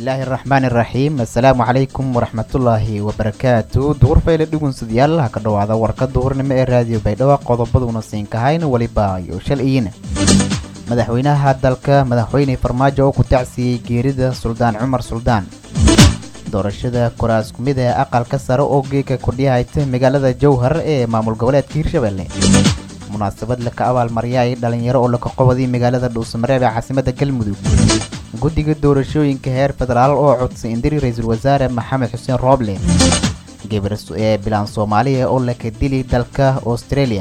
الله الرحمن الرحيم السلام عليكم ورحمة الله وبركاته دور فايل دغون سديال ka dhawaada warka duhurnimo ee raadiyo Baydhabo qodobaduna siin ka hayna waliba iyo shalciina madaxweynaha dalka madaxweyne Farmaajo oo ku tacsiyay geerida Suldaan Cumar Suldaan doorashada kuraas kumid ee aqalka sare oo geeka kordhiyay magaalada Jowhar ee maamul goboleedka Hirshabelle munaasabad la ka abaal mariyay dhalinyaro oo la ka qawaday magaalada Dhuusamareeb ee caasimadda Galmudug guddiga doorashooyinka heer federaal oo codsi indiri ra'iisul wasaare Maxamed Xuseen Rooble gabar bilaan Soomaaliya oo la ka dilay dalka Australia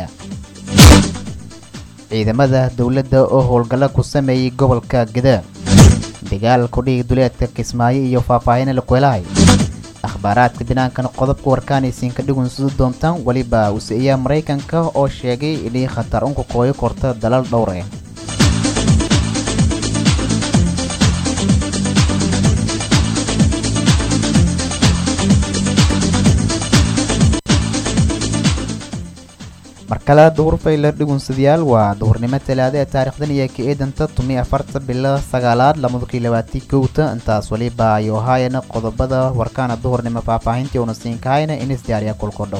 ciidamada dawladda oo howlgalo ku sameeyay gobolka Gadaa dagaal ku dhigay duleedka Kismaayo iyo faahfaahin la qoylay akhbaaraadka binaankan qodobka warkaanaysiin ka dhigun sida doontaan waliba wasiiya Mareykanka oo sheegay inay khatar ku kooyo korta dalal dhowr ah markala duhur faylar dhigun sidayaal waa duhurnimo talaada ee taariikhdan iyo ka eedanta 14 bilo 9aad 2021 intaas waliba ayo hayna qodobada warkaana duhurnimo faahfaahintii una siin kahayna in isdiyaariya kulko dhow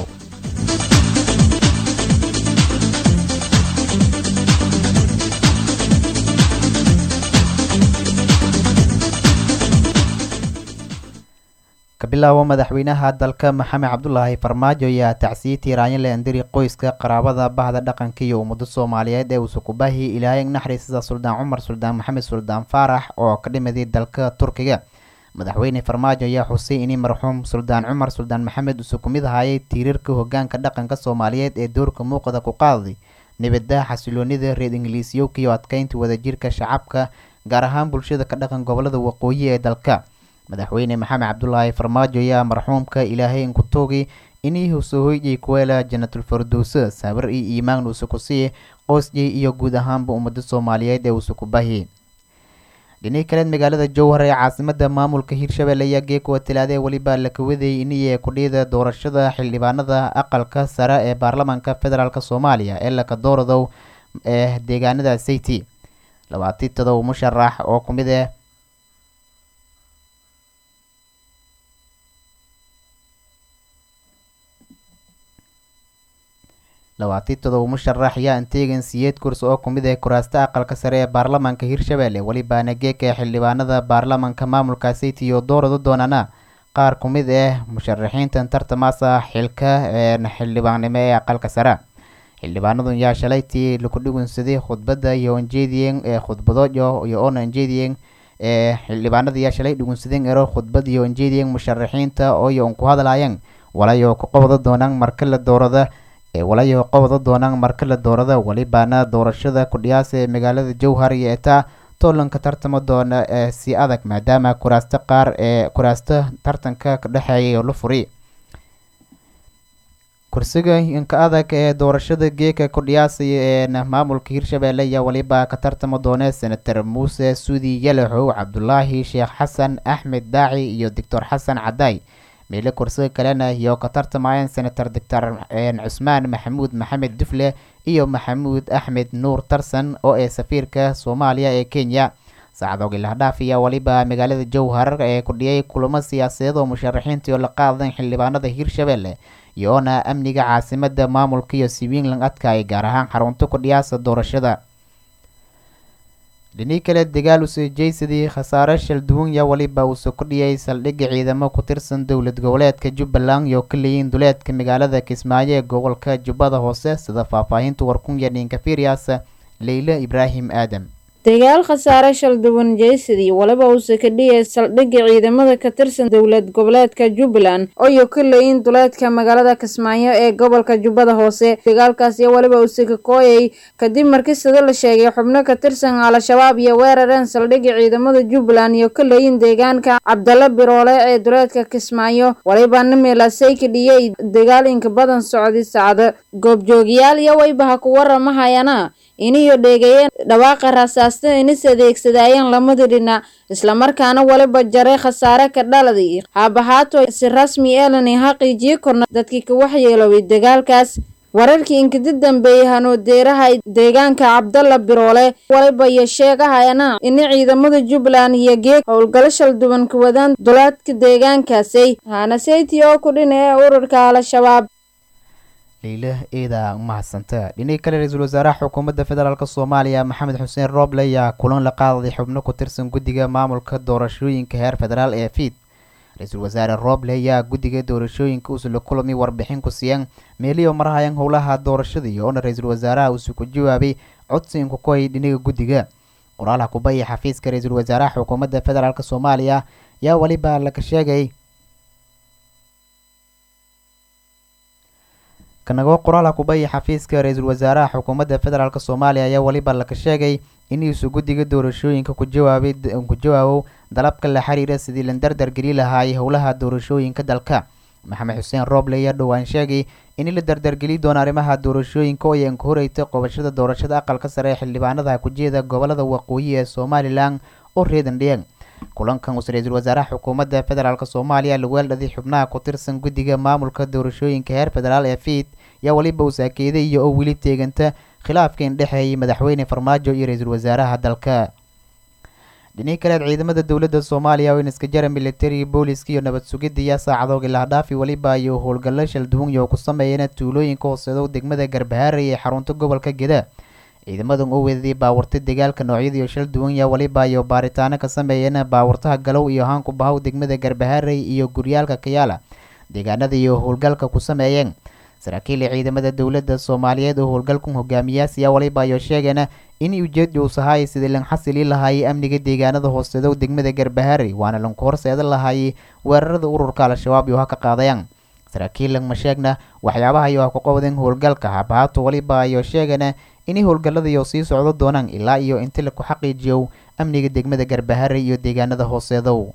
kabilaabo madaxweynaha dalka Maxamed Cabdullaahi Farmaajo ayaa tacsiyay tiiraan la indiri qoyska qaraabada bahda dhaqanka iyo ummadda Soomaaliyeed ee uu ku baahi Ilaahay naxariista Suldaan Cumar Suldaan Maxamed Suldaan Faarax oo ka dhimaday dalka Turkiga madaxweyne Farmaajo ayaa xusay in marxuum Suldaan Cumar Suldaan Maxamed uu ku mid ahaa tiirarka hoggaanka dhaqanka Soomaaliyeed ee doorka muuqda ku qaaday nabadda xasiloonida reer Ingiriisiyo iyo adkeynta wadajirka shacabka gaar ahaan bulshada ka dhaqan gobolada waqooyi ee dalka madaxweyne Maxamed Cabdullaahi Farmaajo ayaa marxuumka Ilaahay ku toogay inuu soo hoyay kuwela Jannatul Firdaws sabir iyo iimaan uu ku siiyay qoysjay iyo guud ahaanba ummadda Soomaaliyeed ee uu ku baahiyay dhinay kale magaalada Jowhar ee caasimadda maamulka Hirshabelle ayaa geeko talaade waliba la ka waday inay ku dhigay doorashada xildhibaanada aqalka sare ee baarlamaanka federaalka Soomaaliya ee la ka doorado ee deegaanada Sayti 27 musharax oo kumid ah lawaatitoda musharax ayaa inteegan siyeed kursi oo kumid ah kuraasta aqalka sare ee baarlamaanka Hirshabelle waliba nageeka xildhibaanada baarlamaanka maamulka Sayti iyo doorado doonana qaar kumid ah musharaxiinta tartamasa xilka xildhibaanimo ee aqalka sare xildhibaanadu ayaa shalaytii lagu dhigunsaday khudbada iyo anjeediyeen khudbado iyo anjeediyeen xildhibaanada ayaa shalay dhigunsadeen khudbad iyo anjeediyeen musharaxiinta oo ay ku hadlayeen walayo ku qabado doonaan marka la doorado walayo qabada doonaan marka la doorada walibaana doorashada ku dhiyaasay magaalada Jowhar iyo eta toolanka tartamo doona si adag maadaama kuraasta qaar ee kuraasta tartanka ka dhaxeeyay la furay kursiga inka adag ee doorashada geeka ku dhiyaasay ee maamulka Hirshabelle ayaa waliba ka tartamo doona senator Muuse Suudi Yalaxow Cabdullaahi Sheekh Xasan Axmed Daaci iyo Dr. Xasan Caday meelo kursiga kalena iyo ka tartamayeen senator Dr. Cusmaan Maxamuud Maxamed Dufle iyo Maxamuud Axmed Nuur Tarsan oo ee safiirka Soomaaliya ee Kenya saacadooda la dhaafiya waliba magaalada Jowhar ee ku dhiyay kulamo siyaasadeed oo musharaxiinta oo la qaadan xildhibaanada Hirshabelle iyoona amniga caasimadda maamulka iyo Siwiinland adkaay gaar ahaan xarunta ku dhiyaasa doorashada dhinay kale dagaal u soo jeeysadii khasaare shil duwan ya waliba uu soo kordhiyay saldhig ciidamo ku tirsan dawlad goboleedka Jubbaland iyo kaliyin duleedka magaalada Kismaayo ee gobolka Jubbada Hoose sida faahfaahinta warkun yadinka fiiriyasa Leila Ibrahim Adam dagaal khasaare shil duwan jeeysadii waliba uu soo kordhiyay saldhig ciidamada ka tirsan dawlad goboleedka Jubbaland oo kaliyin duleedka magaalada Kismaayo ee gobolka Jubbada Hoose dagaalkaas waliba uu soo kooyay kadib markii sida la sheegay xubno ka tirsan Al-Shabaab iyo weerareen saldhig ciidamada Jubbaland iyo kaliyin deegaanka Cabdalla Biroole ee duleedka Kismaayo waliba meelasay ka dhiyay dagaal inka badan socday saacado goobjoogiyaal iyo waybaha ku waramahayana iniyo dheegayeen dhawaaqa rasaasta inis adeegsadayeen lamada dhinac isla markaana waliba jaray khasaare ka dhaladay haabahaato si rasmi ah lana xaqiijiyo korna dadkii ka waxyeeloway dagaalkaas wararkii inkada dambeeyay hanoodeeraha deegaanka Cabdalla Biroole waliba iyo sheegahayana in ciidamada Jubbaland iyo geeg howlgalo shalduwan ku wadaan duleedka deegaankaasi hana seyti oo ku dhinay ururka Al-Shabaab Leila Eeda mahadsantaa dhinay kale ra'iisul wasaaraha xukuumadda federaalka Soomaaliya Maxamed Xuseen Rooble ayaa kulan la qaaday xubno ku tirsan guddiga maamulka doorashooyinka heer federaal ee FID ra'iisul wasaare Rooble ayaa guddiga doorashooyinka uu la kulmay warbixin ku siiyay meeliyo marhayan howlaha doorashada iyo ra'iisul wasaaraha uu ku jawaabay codsiga ku koy dhinaga guddiga qoraalaha ku bayay xafiiska ra'iisul wasaaraha xukuumadda federaalka Soomaaliya yaa waliba la ka sheegay kanago qoraal ku bayay xafiiska ra'iisul wasaaraha xukuumadda federaalka Soomaaliya ayaa waliba la ka sheegay in uu guddiga doorashooyinka ku jawaabo dalabka la xiriira sidii la dardar geli lahaay howlaha doorashooyinka dalka Maxamed Xuseen Rooble ayaa dhawaan sheegay in la dardar geli doono arrimaha doorashooyinka oo ay ka horeeytay qabashada doorashada aqalka sare xildhibaanada ku jeeda gobolada waqooyi ee Somaliland oo reedan dhiyeen kulankan uu ra'iisul wasaaraha xukuumadda federaalka Soomaaliya lagu weeldaday xubnaha ku tirsan guddiga maamulka doorashooyinka heer federaal ee FID yaa waliba uu saakeeday iyo oo wili teeganta khilaafka in dhaxeeyay madaxweyne Farmaajo iyo ra'iisul wasaaraha dalka dhinay kale ciidamada dawladda Soomaaliya oo iska jara military police iyo nabad sugidda ayaa saacado ilaa dhaafi waliba iyo howlgallo shalduwan iyo ku sameeyeen tuulooyinka hooseedo degmada Garbaharey ee xarunta gobolka Gedo ciidamadan oo weeday baawarta dagaalka noocyada shalduwan ayaa waliba iyo baaritaano ka sameeyeen baawartaha galow iyo haan ku bahaw degmada Garbaharey iyo guryaalka Kayaala deegaanada iyo howlgalka ku sameeyeen saraakiil ciidamada dawladda Soomaaliyeed oo howlgalku hogaamiyaas ayaa waliba iyo sheegeen in ujeedadu uu sahay sidii lan xasili lahaay amniga deegaanada hooseedo degmada Garbaharey waana lan horseeda lahaay weerarada ururka Al-Shabaab iyo ka qaadayaan saraakiil ma sheegna waxyaabaha ay ku qabadeen howlgalka habaato waliba iyo sheegana in howlgalada iyo sii socdo doonaan ilaa iyo inta la ku xaqiijiyo amniga degmada Garbaharey iyo deegaanada hooseedo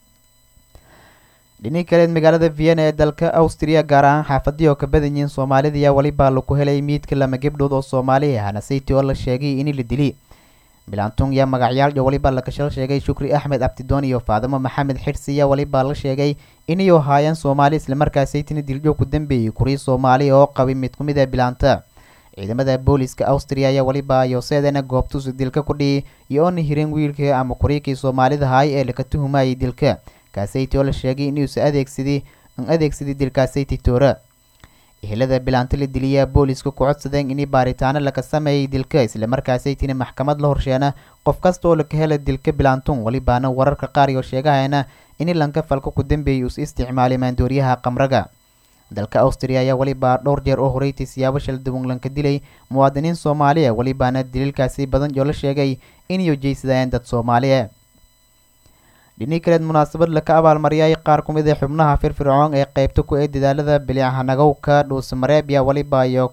dhinay kale magaalada Vienna ee dalka Austria gaar ahaan xaafadiyo ka badan yihiin Soomaalida ayaa waliba lagu helay miidka lama gabdhood oo Soomaali ah naseyti oo la sheegay in la dilay bilaantung ya magacyaal waliba la ka sheegay Shukri Axmed Abtidoon iyo Faadimo Maxamed Xirsi ayaa waliba la sheegay in ay haayeen Soomaali isla markaas ay tin diljo ku dambeeyay kuri Soomaali oo qabay mid ku mid ah bilaanta ciidamada booliska Austria ayaa waliba iyo seedana goobtu dilka ku dhiyay iyo on hireen wiilka ama kuriikii Soomaalida hay ee la ka tuhumayay dilka kaasaytii oo la sheegay in uu adeegsadii dilkaasaytii toora ehelada bilaanta la diliya booliska ku codsadeen in baaritaano laga sameeyay dilka isla markaasaytiina maxkamad la horsheena qof kasta oo la ka helay dilka bilaantun walibaana wararka qaar iyo sheegahayna in lanka falka ku dambeeyay uu isticmaalay maandooriyaha qamraga dalka Austria ayaa waliba dhowr jeer oo horeeyay siyaabo shalduwan lanka dilay muwaadiniin Soomaali ah walibaana dililkaasi badan oo la sheegay in ay jeesadeen dad Soomaali ah dhinay kale munaasabad la ka abaalmariyay qaar ku mid ah xubnaha firfircoon ee qaybta ku ee dadaalada bilaahanagowka Dhuusamareeb ayaa waliba iyo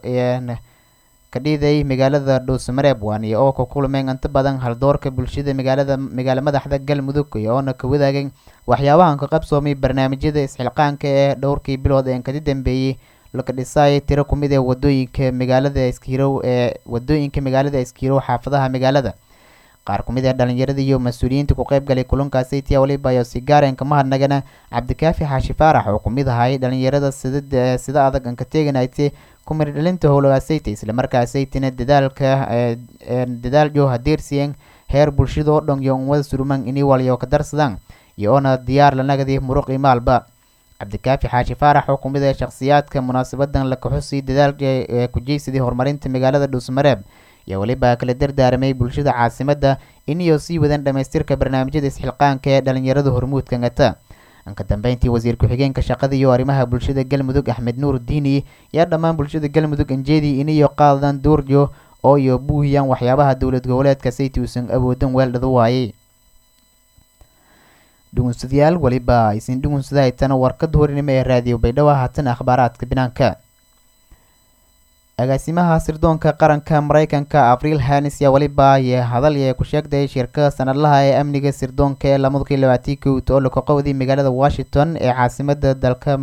ka dhiiday magaalada Dhuusamareeb waana oo ku kulmeen inta badan haldoorka bulshada magaalada madaxda Galmudug iyo ka wadaagay waxyaabaha ka qabsoomay barnaamijyada isxilqaanka ee dhowrkii bilood ee ka dambeeyay la ka dhisay tiro ku mid ah wadooyinka magaalada Iskiirow xaafadaha magaalada qaar ku mid ah dhalinyarada iyo mas'uuliyiinta ku qayb galay kulankaasi tii waliba iyo sigaareen ka mahadnagana Cabdikaafi Xaashi Faarax oo ku mid ahay dhalinyarada sida adag ka teeganaytay ku mir dhalinta howlagaasay isla markaasay tina dadaal joo hadeersiyeen heer bulshada oo dhan iyo wada surman in waliyo ka darsadaan iyo ona diyaar la nagadi muruq imaalba Cabdikaafi Xaashi Faarax oo ku mid ah shakhsiyaadka munaasabadan la ka xusay dadaalka ku jeesadii horumarinta magaalada Dhuusamareeb iyo waliba kala dardaarmay bulshada caasimadda in iyo sii wadan dhameystirka barnaamijyada isxilqaanka ee dhalinyarada hormuudka ngata anka dambeyntii wasiir ku-xigeenka shaqada iyo arrimaha bulshada Galmudug Axmed Nuur Diini ayaa dhammaan bulshada Galmudug anjeedii in iyo qaadaan doorjo oo iyo buuhiyaan waxyaabaha dawlad goboleedka sayti uusan awoodan weeldhada waayay dhugunsadayaal waliba isin dhugunsaday tan warkad horinimo ee raadiyo Baydhabo haatan akhbaaraadka binaanka agaasimaha sirdoonka qaranka Mareykanka Avril Haines ayaa waliba hadal ku sheegday shirkadda sanadlaha ee amniga sirdoonka ee 2021 oo la qoqowday magaalada Washington ee caasimadda dalka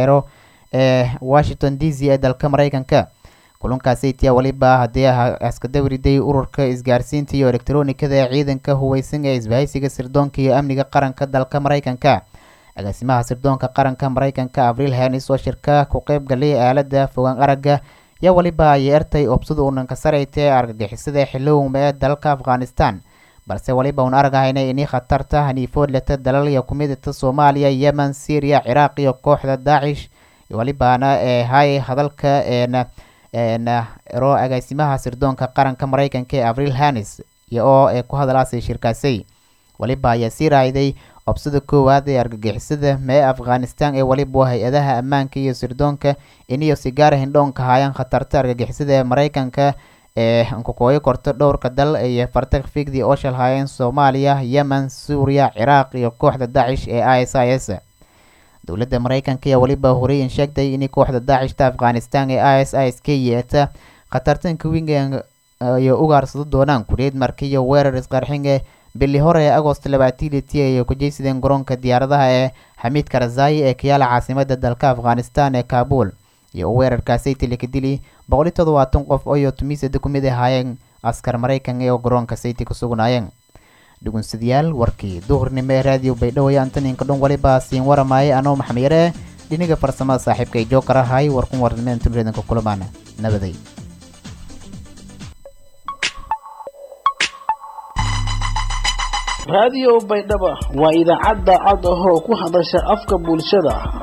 Washington DC ee dalka Mareykanka kulankaasi tii waliba hadii aska dawriday ururka isgaarsiinta iyo elektaroonikada ee ciidanka huweysan ee isbahaysiga sirdoonka iyo amniga qaranka dalka Mareykanka agaasimaha sirdoonka qaranka Mareykanka Avril Haines oo shirka ku qayb galay aalada fogaan aragga yaa waliba ay ertay obsada unan ka saraytay argagixisada xilowma ee dalka Afghanistan balse waliba un aragahayna inay khatarta haniifood leta dalal iyo kumidata Soomaaliya, Yemen, Syria, Iraq iyo kooxda Daesh walibana hay hadalka ro agaasimaha sirdoonka qaranka Mareykanka ee Avril Haines oo ku hadalaasay shirkaasay waliba ayaa sii raayday obsada koowaad ee argagixisada mee Afghanistan ee waliba hay-adaha ammaanka iyo sirdoonka iniyo si gaar ah indhoonka hayaan khatarta argagixisada ee Mareykanka kukooyo korto dhowrka dal iyo fartaq fiigdii oo shalhaayeen Soomaaliya, Yemen, Syria, Iraq iyo kooxda Daesh ee ISIS. dowladda Mareykanka ayaa waliba horeeyay sheegtay in kooxda Daesh ta Afghanistan ee ISIS ka yeeta khatartanka weyn iyo ugaarsado doonaan kureed markii weerar isqarxin bili hore ee Agosto 20 ay ku jeesadeen garoonka diyaaradaha ee Hamid Karzai ee kiyaala caasimada dalka Afghanistan ee Kabul iyo weerarkaasi tilakadili 170 qof oo tumisada ku mid ahaayeen askar Mareykan ee garoonka Sayti ku sugnaayeen. dhugunsidayaal warkii duhurnimo ee radio Baydhabo ayaa inta dhan waliba siin waramay anoo Maxamed Yare dhinaga farsamada saaxiibka Joker ahay warkun warnimo inta reedanka kulamaana nabaday. Radio Baydhabo waa idaacadda cod ah oo ku hadasha afka bulshada.